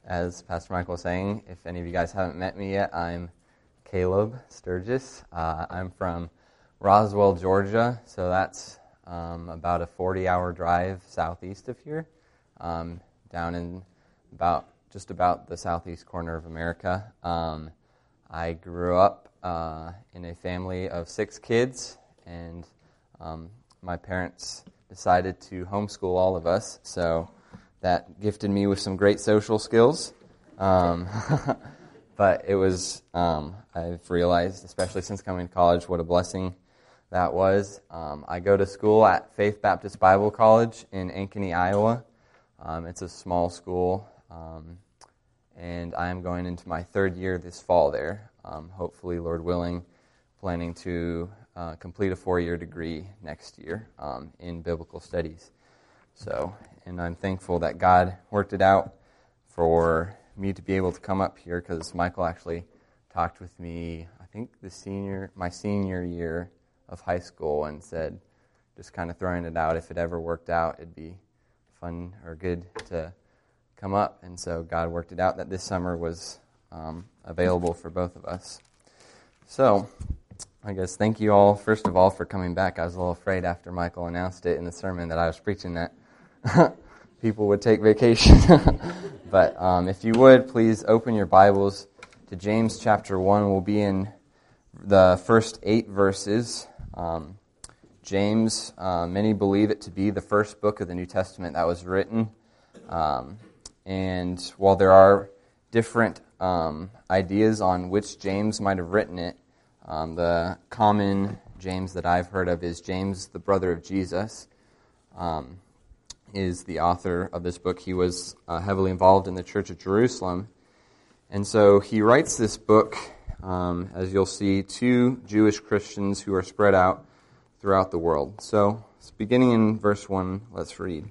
As Pastor Michael was saying, if any of you guys haven't met me yet, I'm Caleb Sturgis. I'm from Roswell, Georgia, so that's about a 40-hour drive southeast of here, down in just about the southeast corner of America. I grew up in a family of 6 kids, and my parents decided to homeschool all of us, so that gifted me with some great social skills. But it was, I've realized, especially since coming to college, what a blessing that was. I go to school at Faith Baptist Bible College in Ankeny, Iowa. It's a small school, and I am going into my 3rd year this fall there. Hopefully, Lord willing, planning to complete a 4-year degree next year in biblical studies. And I'm thankful that God worked it out for me to be able to come up here, because Michael actually talked with me, I think my senior year of high school, and said, just kind of throwing it out, if it ever worked out, it'd be fun or good to come up. And so God worked it out that this summer was available for both of us. So I guess thank you all, first of all, for coming back. I was a little afraid after Michael announced it in the sermon that I was preaching that people would take vacation. But if you would, please open your Bibles to James chapter 1. We'll be in the first 8 verses. James, many believe it to be the first book of the New Testament that was written. And while there are different ideas on which James might have written it, the common James that I've heard of is James, the brother of Jesus, is the author of this book. He was heavily involved in the Church of Jerusalem. And so he writes this book, as you'll see, to Jewish Christians who are spread out throughout the world. So, beginning in verse 1, let's read.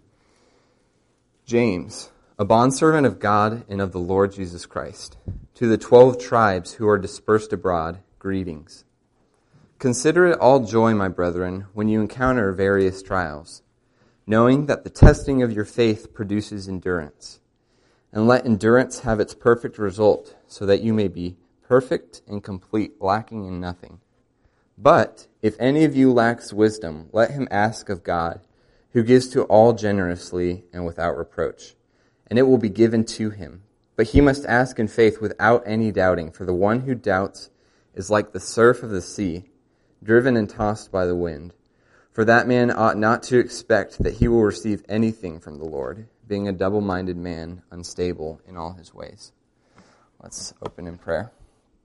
James, a bondservant of God and of the Lord Jesus Christ, to the 12 tribes who are dispersed abroad, greetings. Consider it all joy, my brethren, when you encounter various trials, knowing that the testing of your faith produces endurance. And let endurance have its perfect result, so that you may be perfect and complete, lacking in nothing. But if any of you lacks wisdom, let him ask of God, who gives to all generously and without reproach, and it will be given to him. But he must ask in faith without any doubting, for the one who doubts is like the surf of the sea, driven and tossed by the wind. For that man ought not to expect that he will receive anything from the Lord, being a double-minded man, unstable in all his ways. Let's open in prayer.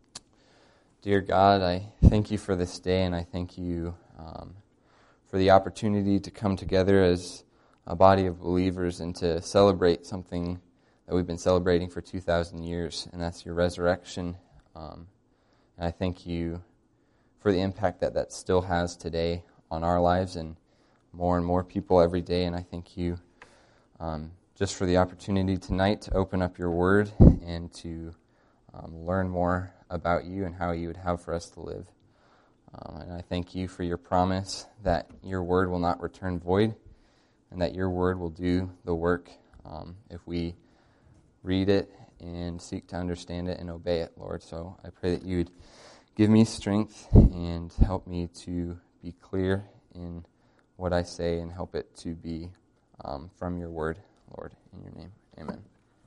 Dear God, I thank you for this day, and I thank you for the opportunity to come together as a body of believers and to celebrate something that we've been celebrating for 2,000 years, and that's your resurrection. And I thank you for the impact that still has today on our lives and more people every day. And I thank you just for the opportunity tonight to open up your word and to learn more about you and how you would have for us to live. And I thank you for your promise that your word will not return void and that your word will do the work if we read it and seek to understand it and obey it, Lord. So I pray that you would give me strength and help me to be clear in what I say and help it to be from your word, Lord. In your name, amen.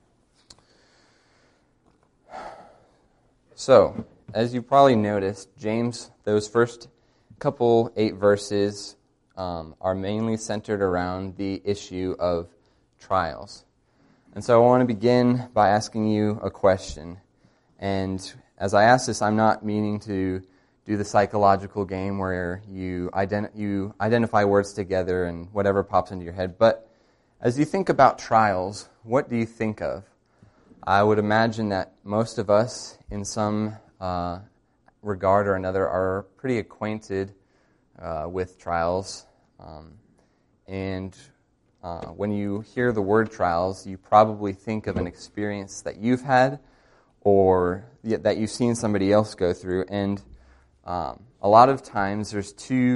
So, as you probably noticed, James, those first couple 8 verses are mainly centered around the issue of trials. And so I want to begin by asking you a question. And as I ask this, I'm not meaning to do the psychological game where you identify words together and whatever pops into your head. But as you think about trials, what do you think of? I would imagine that most of us, in some regard or another, are pretty acquainted with trials. And when you hear the word trials, you probably think of an experience that you've had or that you've seen somebody else go through. And a lot of times there's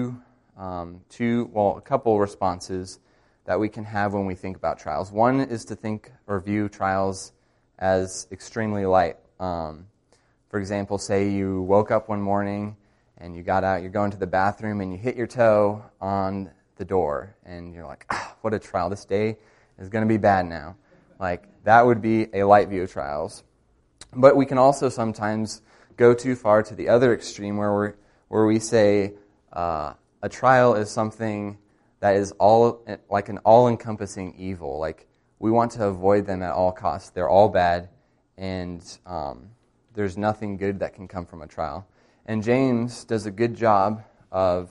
a couple responses that we can have when we think about trials. One is to think or view trials as extremely light. For example, say you woke up one morning and you got out, you're going to the bathroom, and you hit your toe on the door, and you're like, what a trial. This day is going to be bad now. Like, that would be a light view of trials. But we can also sometimes go too far to the other extreme where we say a trial is something that is like an all-encompassing evil. Like, we want to avoid them at all costs. They're all bad, and there's nothing good that can come from a trial. And James does a good job of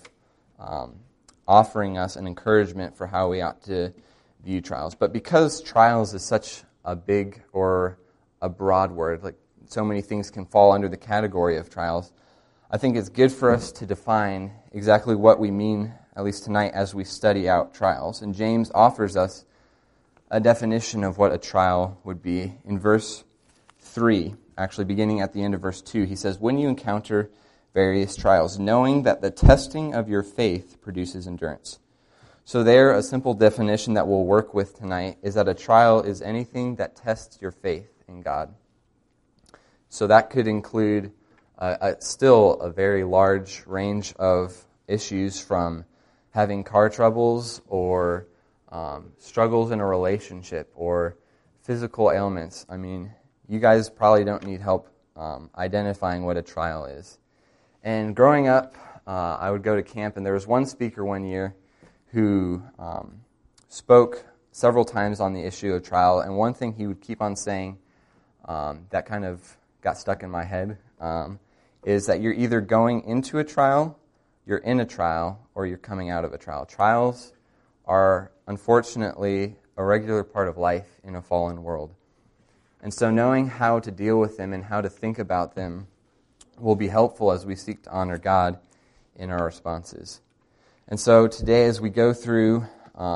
offering us an encouragement for how we ought to view trials. But because trials is such a big or a broad word, like so many things can fall under the category of trials, I think it's good for us to define exactly what we mean, at least tonight, as we study out trials. And James offers us a definition of what a trial would be. In verse 3, actually beginning at the end of verse 2, he says, "When you encounter various trials, knowing that the testing of your faith produces endurance." So there, a simple definition that we'll work with tonight is that a trial is anything that tests your faith in God. So that could include still a very large range of issues, from having car troubles or struggles in a relationship or physical ailments. I mean, you guys probably don't need help identifying what a trial is. And growing up, I would go to camp, and there was one speaker one year who spoke several times on the issue of trial. And one thing he would keep on saying that kind of got stuck in my head is that you're either going into a trial, you're in a trial, or you're coming out of a trial. Trials are, unfortunately, a regular part of life in a fallen world. And so knowing how to deal with them and how to think about them will be helpful as we seek to honor God in our responses. And so today, as we go through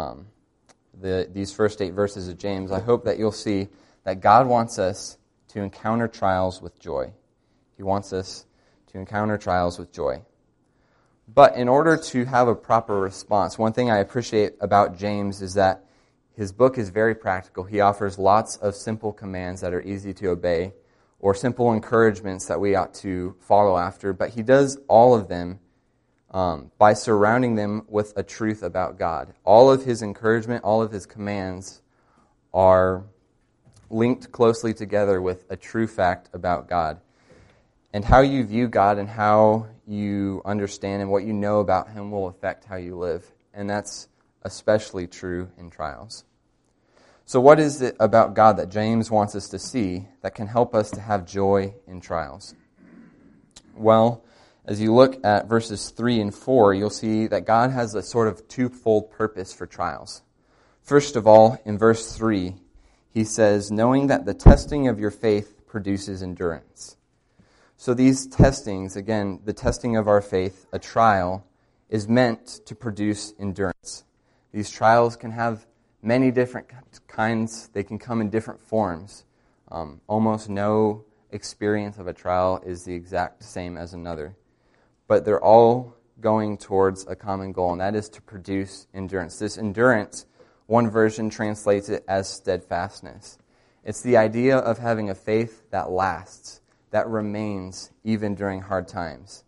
these first 8 verses of James, I hope that you'll see that God wants us to encounter trials with joy. He wants us to encounter trials with joy. But in order to have a proper response, one thing I appreciate about James is that his book is very practical. He offers lots of simple commands that are easy to obey, or simple encouragements that we ought to follow after. But he does all of them by surrounding them with a truth about God. All of his encouragement, all of his commands are linked closely together with a true fact about God. And how you view God and how you understand and what you know about Him will affect how you live. And that's especially true in trials. So what is it about God that James wants us to see that can help us to have joy in trials? Well, as you look at verses 3 and 4, you'll see that God has a sort of twofold purpose for trials. First of all, in verse 3, he says, "Knowing that the testing of your faith produces endurance." So these testings, again, the testing of our faith, a trial, is meant to produce endurance. These trials can have many different kinds. They can come in different forms. Almost no experience of a trial is the exact same as another. But they're all going towards a common goal, and that is to produce endurance. This endurance, one version translates it as steadfastness. It's the idea of having a faith that lasts, that remains even during hard times.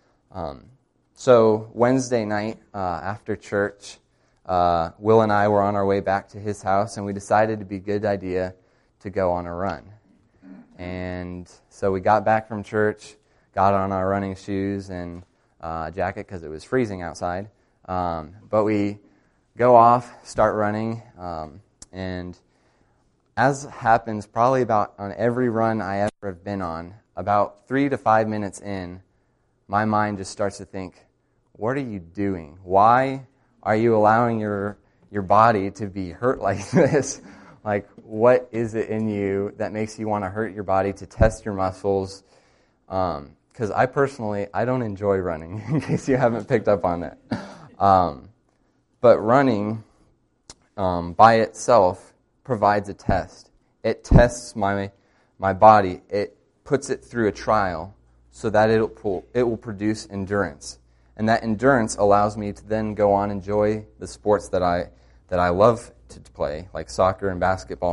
So Wednesday night after church, Will and I were on our way back to his house, and we decided it'd be a good idea to go on a run. And so we got back from church, got on our running shoes and jacket because it was freezing outside. But we go off, start running, and as happens probably about on every run I ever have been on, about 3 to 5 minutes in, my mind just starts to think, what are you doing? Why are you allowing your body to be hurt like this? Like, what is it in you that makes you want to hurt your body, to test your muscles? Because I don't enjoy running, in case you haven't picked up on that. But running by itself provides a test. It tests my body. It puts it through a trial so that it will produce endurance. And that endurance allows me to then go on and enjoy the sports that I love to play, like soccer and basketball.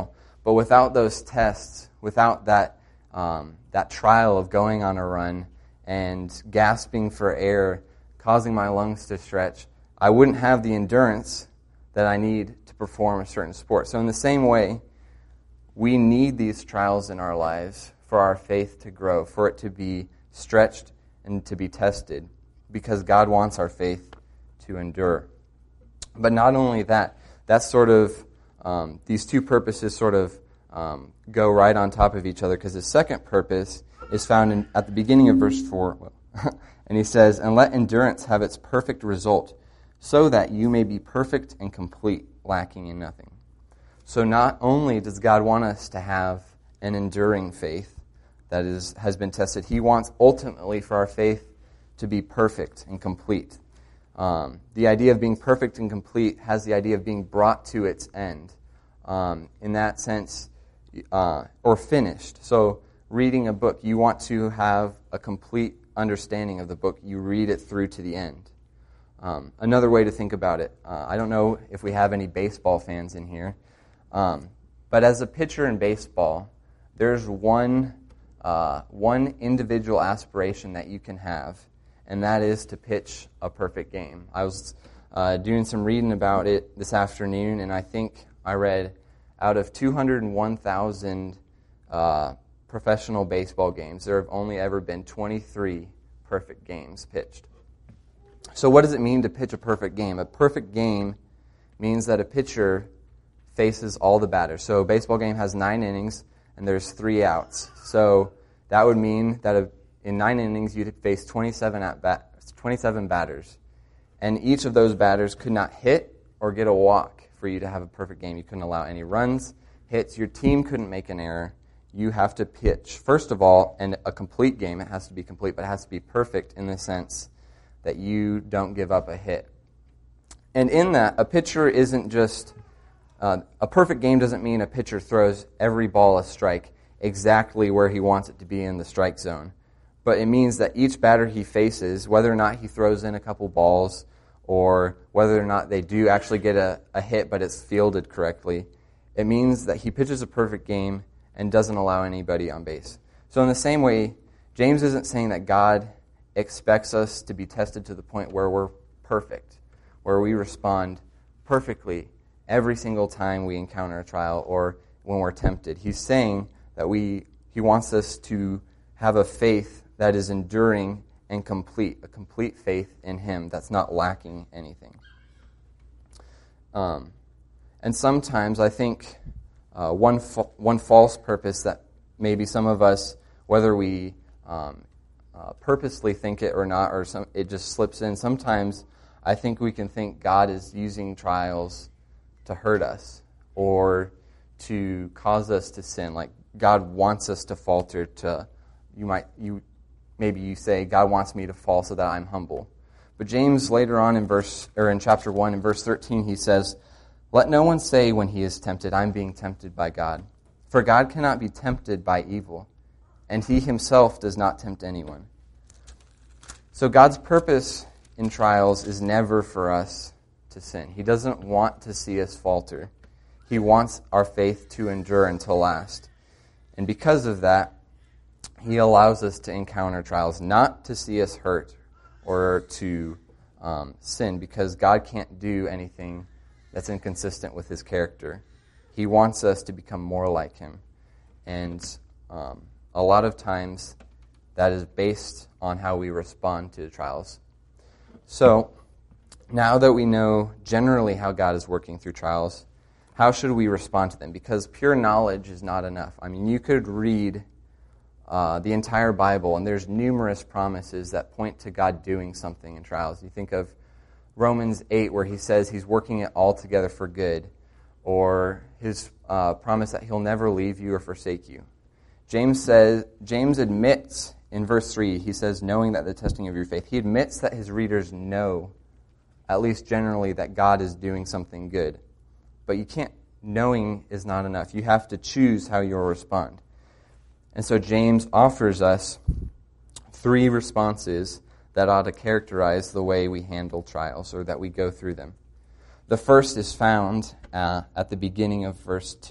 But without those tests, without that trial of going on a run and gasping for air, causing my lungs to stretch, I wouldn't have the endurance that I need to perform a certain sport. So in the same way, we need these trials in our lives for our faith to grow, for it to be stretched and to be tested, because God wants our faith to endure. But not only that, that's sort of, these two purposes sort of go right on top of each other, because the second purpose is found at the beginning of verse 4. And he says, "And let endurance have its perfect result, so that you may be perfect and complete, lacking in nothing." So not only does God want us to have an enduring faith that has been tested, He wants ultimately for our faith to be perfect and complete. The idea of being perfect and complete has the idea of being brought to its end. In that sense, or finished. So reading a book, you want to have a complete understanding of the book. You read it through to the end. Another way to think about it, I don't know if we have any baseball fans in here, but as a pitcher in baseball, there's one individual aspiration that you can have, and that is to pitch a perfect game. I was doing some reading about it this afternoon, and I think I read out of 201,000 professional baseball games, there have only ever been 23 perfect games pitched. So what does it mean to pitch a perfect game? A perfect game means that a pitcher faces all the batters. So a baseball game has 9 innings, and there's 3 outs. So that would mean that in 9 innings, you'd face 27 batters. And each of those batters could not hit or get a walk for you to have a perfect game. You couldn't allow any runs, hits. Your team couldn't make an error. You have to pitch, first of all, and a complete game. It has to be complete, but it has to be perfect in the sense that you don't give up a hit. And in that, a pitcher isn't just... a perfect game doesn't mean a pitcher throws every ball a strike exactly where he wants it to be in the strike zone. But it means that each batter he faces, whether or not he throws in a couple balls or whether or not they do actually get a hit but it's fielded correctly, it means that he pitches a perfect game and doesn't allow anybody on base. So in the same way, James isn't saying that God expects us to be tested to the point where we're perfect, where we respond perfectly every single time we encounter a trial or when we're tempted. He's saying that he wants us to have a faith that is enduring and complete, a complete faith in Him that's not lacking anything. And sometimes I think one false purpose that maybe some of us, whether we purposely think it or not, or it just slips in, sometimes I think we can think God is using trials to hurt us or to cause us to sin. Like God wants us to falter. Maybe you say God wants me to fall so that I'm humble. But James later on in chapter 1 in verse 13 he says, "Let no one say when he is tempted, I'm being tempted by God. For God cannot be tempted by evil, and He Himself does not tempt anyone." So God's purpose in trials is never for us to sin. He doesn't want to see us falter. He wants our faith to endure until last. And because of that, He allows us to encounter trials, not to see us hurt or to sin, because God can't do anything that's inconsistent with His character. He wants us to become more like Him. And a lot of times that is based on how we respond to the trials. So, now that we know generally how God is working through trials, how should we respond to them? Because pure knowledge is not enough. I mean, you could read the entire Bible, and there's numerous promises that point to God doing something in trials. You think of Romans 8, where He says He's working it all together for good, or His promise that He'll never leave you or forsake you. James admits in verse 3, he says, knowing that the testing of your faith, he admits that his readers know, at least generally, that God is doing something good. But knowing is not enough. You have to choose how you'll respond. And so James offers us 3 responses that ought to characterize the way we handle trials or that we go through them. The first is found at the beginning of verse 2.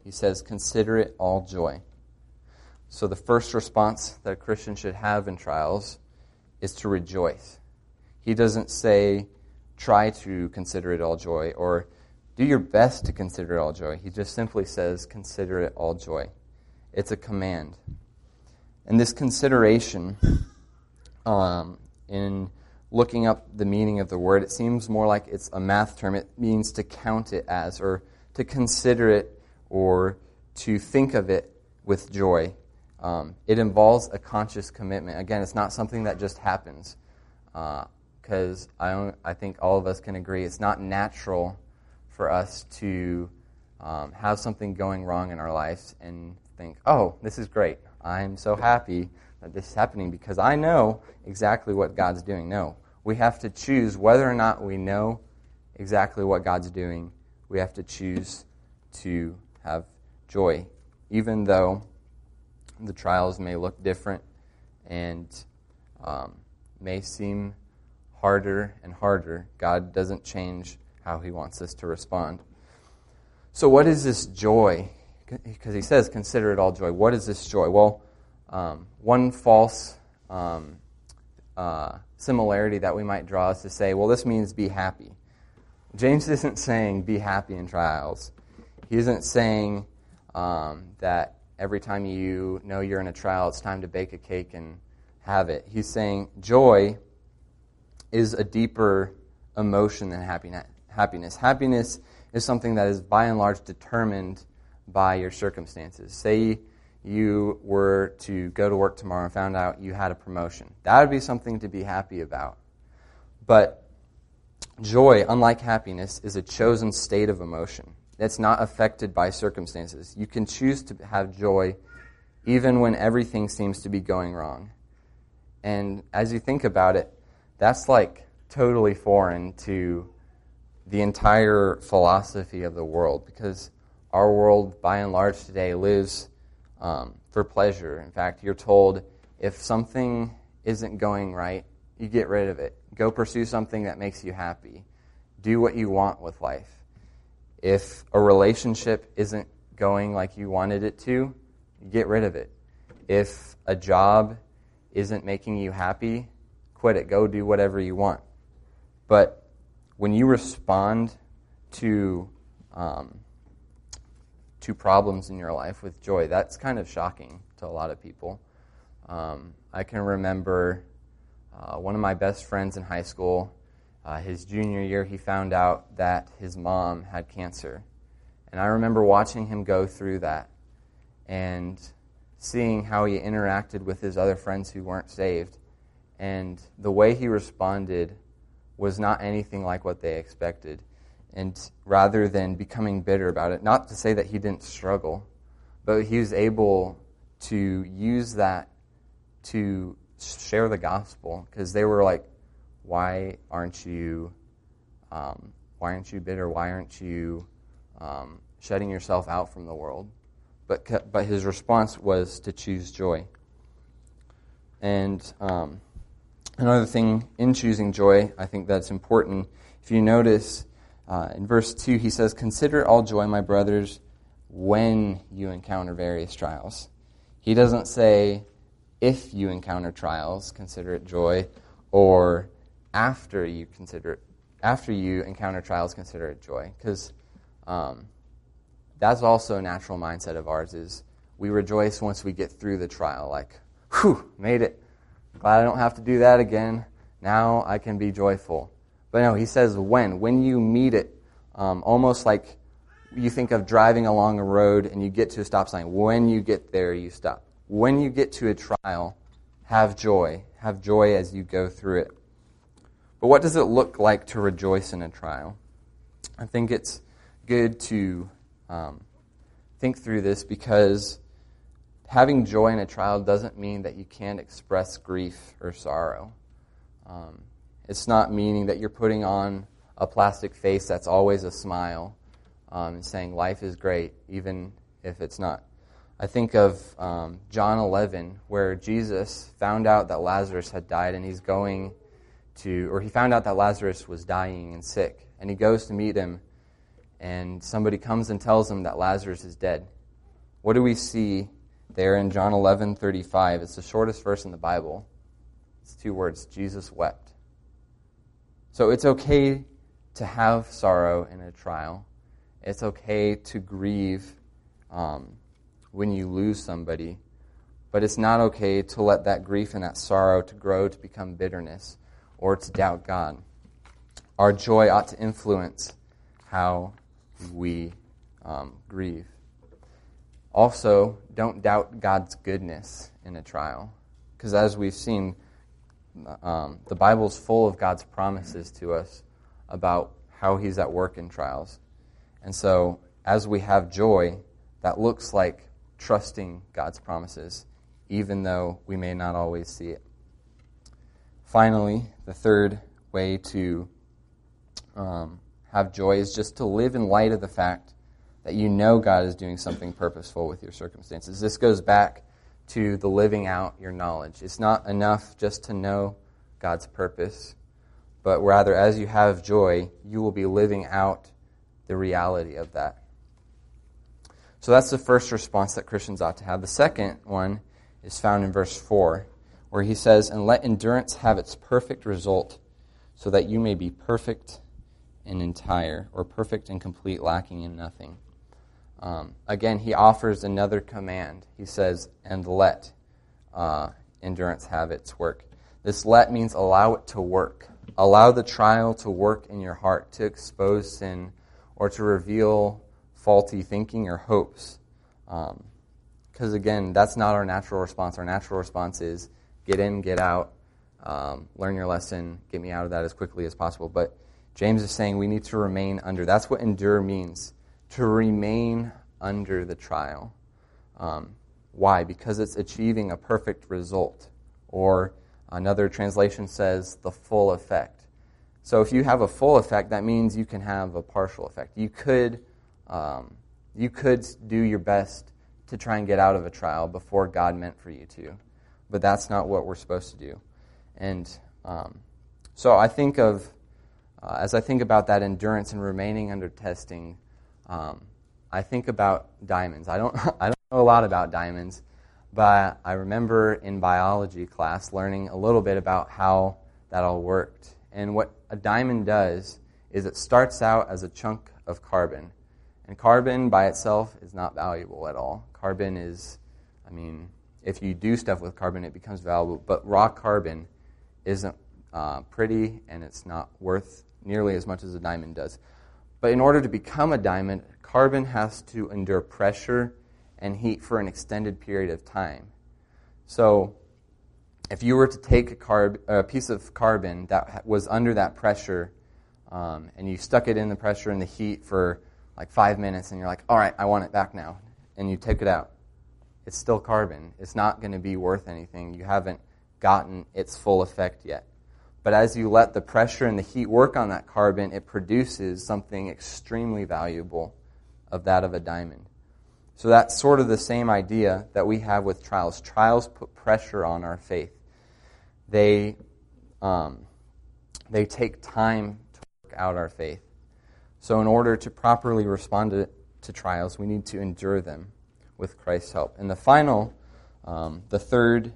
He says, consider it all joy. So the first response that a Christian should have in trials is to rejoice. He doesn't say, try to consider it all joy, or do your best to consider it all joy. He just simply says, consider it all joy. It's a command. And this consideration, in looking up the meaning of the word, it seems more like it's a math term. It means to count it as, or to consider it, or to think of it with joy. It involves a conscious commitment. Again, it's not something that just happens, because I think all of us can agree it's not natural for us to have something going wrong in our lives and think, oh, this is great. I'm so happy that this is happening because I know exactly what God's doing. No, we have to choose whether or not we know exactly what God's doing. We have to choose to have joy, even though the trials may look different and may seem harder and harder. God doesn't change how He wants us to respond. So what is this joy? Because He says, consider it all joy. What is this joy? Well, one false similarity that we might draw is to say, well, this means be happy. James isn't saying be happy in trials. He isn't saying that every time you know you're in a trial, it's time to bake a cake and have it. He's saying joy is a deeper emotion than happiness. Happiness is something that is by and large determined by your circumstances. Say you were to go to work tomorrow and found out you had a promotion. That would be something to be happy about. But joy, unlike happiness, is a chosen state of emotion. It's not affected by circumstances. You can choose to have joy even when everything seems to be going wrong. And as you think about it, that's like totally foreign to the entire philosophy of the world, because our world, by and large today, lives for pleasure. In fact, you're told if something isn't going right, you get rid of it. Go pursue something that makes you happy. Do what you want with life. If a relationship isn't going like you wanted it to, get rid of it. If a job isn't making you happy, quit it. Go do whatever you want. But when you respond to problems in your life with joy, that's kind of shocking to a lot of people. I can remember one of my best friends in high school, his junior year, he found out that his mom had cancer. And I remember watching him go through that and seeing how he interacted with his other friends who weren't saved. And the way he responded was not anything like what they expected. And rather than becoming bitter about it, not to say that he didn't struggle, but he was able to use that to share the gospel, because they were like, why aren't you bitter? Why aren't you shutting yourself out from the world? But his response was to choose joy. And another thing in choosing joy, I think that's important. If you notice, in verse 2, he says, consider it all joy, my brothers, when you encounter various trials. He doesn't say, if you encounter trials, consider it joy, or after you encounter trials, consider it joy. Because that's also a natural mindset of ours, is we rejoice once we get through the trial. Like, whew, made it. Glad I don't have to do that again. Now I can be joyful. But no, he says when you meet it, almost like you think of driving along a road and you get to a stop sign. When you get there, you stop. When you get to a trial, have joy. Have joy as you go through it. But what does it look like to rejoice in a trial? I think it's good to think through this, because having joy in a trial doesn't mean that you can't express grief or sorrow. It's not meaning that you're putting on a plastic face that's always a smile and saying life is great, even if it's not. I think of John 11, where Jesus found out that Lazarus had died, and he found out that Lazarus was dying and sick, and he goes to meet him, and somebody comes and tells him that Lazarus is dead. what do we see there in John 11:35? It's the shortest verse in the Bible. It's 2 words, Jesus wept. So it's okay to have sorrow in a trial. It's okay to grieve when you lose somebody. But it's not okay to let that grief and that sorrow to grow to become bitterness or to doubt God. Our joy ought to influence how we grieve. Also, don't doubt God's goodness in a trial. Because as we've seen, the Bible's full of God's promises to us about how He's at work in trials. And so, as we have joy, that looks like trusting God's promises, even though we may not always see it. Finally, the third way to have joy is just to live in light of the fact that you know God is doing something purposeful with your circumstances. This goes back to the living out your knowledge. It's not enough just to know God's purpose, but rather as you have joy, you will be living out the reality of that. So that's the first response that Christians ought to have. The second one is found in verse 4, where he says, "And let endurance have its perfect result, so that you may be perfect and entire," or perfect and complete, lacking in nothing. Again, he offers another command. He says, "And let endurance have its work." This let means allow it to work. Allow the trial to work in your heart, to expose sin or to reveal faulty thinking or hopes. Because again, that's not our natural response. Our natural response is get in, get out, learn your lesson, get me out of that as quickly as possible. But James is saying we need to remain under. That's what endure means, to remain under the trial. Why? Because it's achieving a perfect result. Or another translation says the full effect. So if you have a full effect, that means you can have a partial effect. You could do your best to try and get out of a trial before God meant for you to. But that's not what we're supposed to do. And so I think of, as I think about that endurance and remaining under testing, I think about diamonds. I don't know a lot about diamonds, but I remember in biology class learning a little bit about how that all worked. And what a diamond does is it starts out as a chunk of carbon. And carbon by itself is not valuable at all. Carbon is, if you do stuff with carbon, it becomes valuable. But raw carbon isn't pretty, and it's not worth nearly as much as a diamond does. But in order to become a diamond, carbon has to endure pressure and heat for an extended period of time. So if you were to take a piece of carbon that was under that pressure, and you stuck it in the pressure and the heat for like 5 minutes, and you're like, all right, I want it back now, and you take it out, it's still carbon. It's not going to be worth anything. You haven't gotten its full effect yet. But as you let the pressure and the heat work on that carbon, it produces something extremely valuable of that of a diamond. So that's sort of the same idea that we have with trials. Trials put pressure on our faith. They take time to work out our faith. So in order to properly respond to trials, we need to endure them with Christ's help. And the final, the third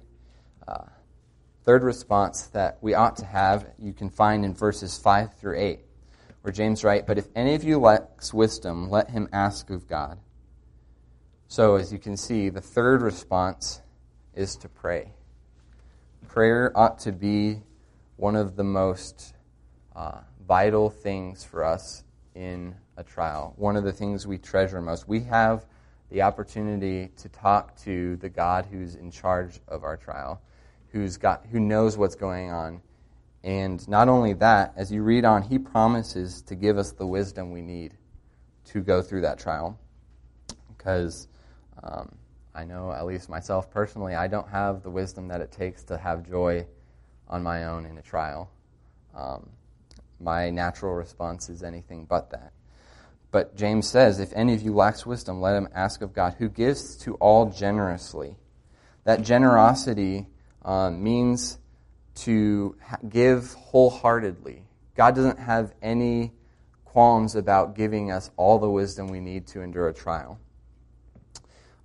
response that we ought to have, you can find in verses 5 through 8, where James writes, "But if any of you lacks wisdom, let him ask of God." So as you can see, the third response is to pray. Prayer ought to be one of the most vital things for us in a trial. One of the things we treasure most. We have the opportunity to talk to the God who's in charge of our trial, who knows what's going on. And not only that, as you read on, he promises to give us the wisdom we need to go through that trial. Because I know, at least myself personally, I don't have the wisdom that it takes to have joy on my own in a trial. My natural response is anything but that. But James says, if any of you lacks wisdom, let him ask of God, who gives to all generously. That generosity means to give wholeheartedly. God doesn't have any qualms about giving us all the wisdom we need to endure a trial.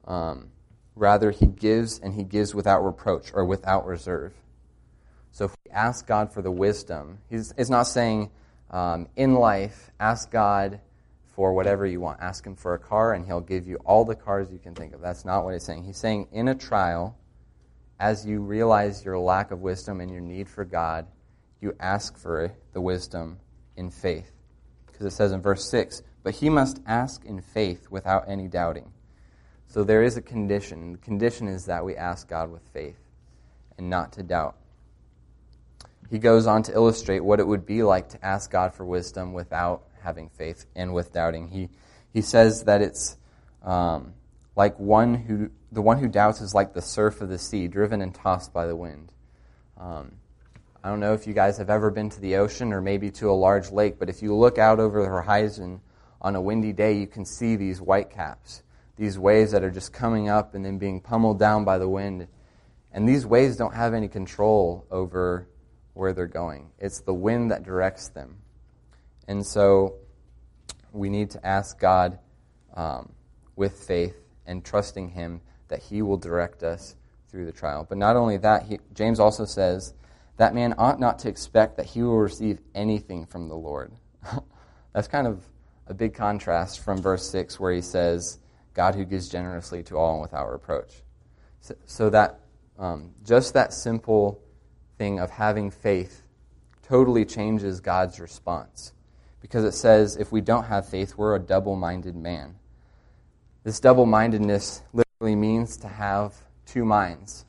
Rather, he gives, and he gives without reproach or without reserve. So if we ask God for the wisdom, it's not saying in life, ask God for whatever you want. Ask him for a car, and he'll give you all the cars you can think of. That's not what he's saying. He's saying in a trial, as you realize your lack of wisdom and your need for God, you ask for the wisdom in faith. Because it says in verse 6, but he must ask in faith without any doubting. So there is a condition. The condition is that we ask God with faith and not to doubt. He goes on to illustrate what it would be like to ask God for wisdom without having faith and with doubting. He says that it's like the one who doubts is like the surf of the sea, driven and tossed by the wind. I don't know if you guys have ever been to the ocean or maybe to a large lake, but if you look out over the horizon on a windy day, you can see these white caps, these waves that are just coming up and then being pummeled down by the wind. And these waves don't have any control over where they're going. It's the wind that directs them. And so we need to ask God with faith and trusting him that he will direct us through the trial. But not only that, James also says, that man ought not to expect that he will receive anything from the Lord. That's kind of a big contrast from verse 6 where he says, God who gives generously to all and without reproach. So that just that simple thing of having faith totally changes God's response. Because it says if we don't have faith, we're a double-minded man. This double-mindedness literally means to have two minds.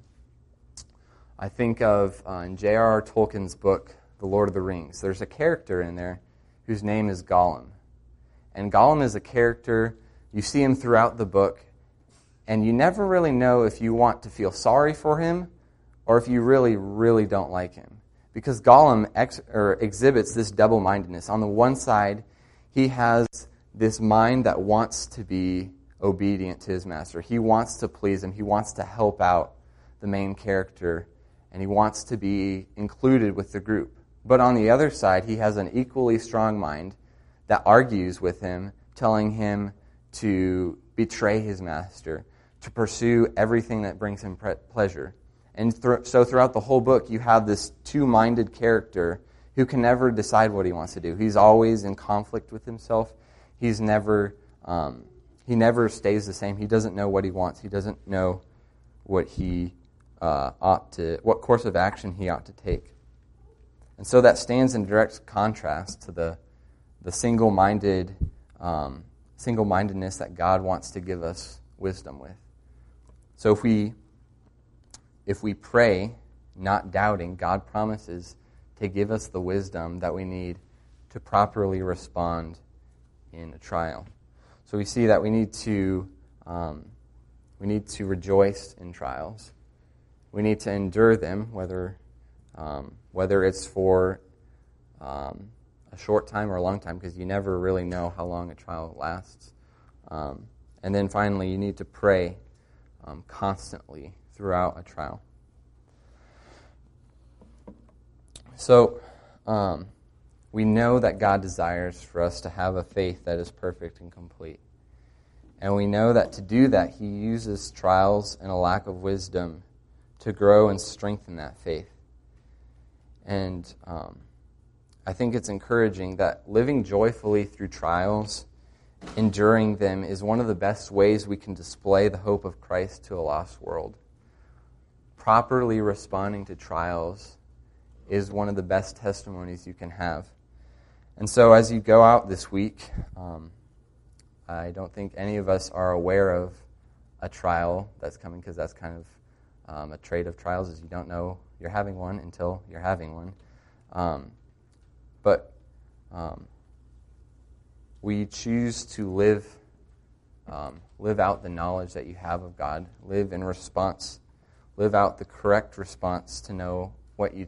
I think of in J.R.R. Tolkien's book, The Lord of the Rings, there's a character in there whose name is Gollum. And Gollum is a character, you see him throughout the book, and you never really know if you want to feel sorry for him or if you really, really don't like him. Because Gollum exhibits this double-mindedness. On the one side, he has this mind that wants to be obedient to his master. He wants to please him. He wants to help out the main character, and he wants to be included with the group. But on the other side, he has an equally strong mind that argues with him, telling him to betray his master, to pursue everything that brings him pleasure. And so throughout the whole book, you have this two-minded character who can never decide what he wants to do. He's always in conflict with himself. He never stays the same. He doesn't know what he wants. He doesn't know what what course of action he ought to take. And so that stands in direct contrast to the single-mindedness that God wants to give us wisdom with. So if we pray, not doubting, God promises to give us the wisdom that we need to properly respond in a trial. So we see that we need to rejoice in trials. We need to endure them, whether it's for a short time or a long time, because you never really know how long a trial lasts. And then finally, you need to pray constantly throughout a trial. So we know that God desires for us to have a faith that is perfect and complete. And we know that to do that, he uses trials and a lack of wisdom to grow and strengthen that faith. And I think it's encouraging that living joyfully through trials, enduring them, is one of the best ways we can display the hope of Christ to a lost world. Properly responding to trials is one of the best testimonies you can have. And so as you go out this week, I don't think any of us are aware of a trial that's coming, because that's kind of a trait of trials, is you don't know you're having one until you're having one. But we choose to live out the knowledge that you have of God, live out the correct response to know what you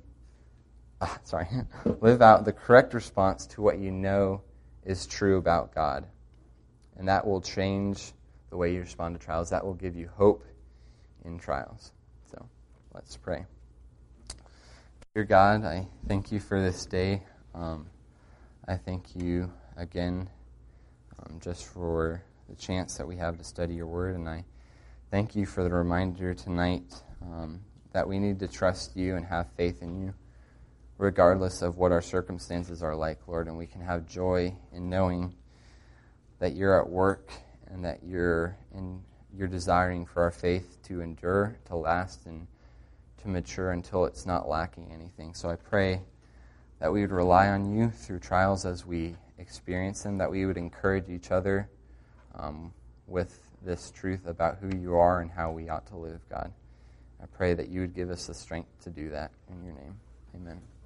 live out the correct response to what you know is true about God. And that will change the way you respond to trials. That will give you hope in trials. So let's pray. Dear God, I thank you for this day. I thank you again just for the chance that we have to study your word. And I thank you for the reminder tonight that we need to trust you and have faith in you, regardless of what our circumstances are like, Lord, and we can have joy in knowing that you're at work and that you're desiring for our faith to endure, to last, and to mature until it's not lacking anything. So I pray that we would rely on you through trials as we experience them, that we would encourage each other with this truth about who you are and how we ought to live, God. I pray that you would give us the strength to do that. In your name, amen.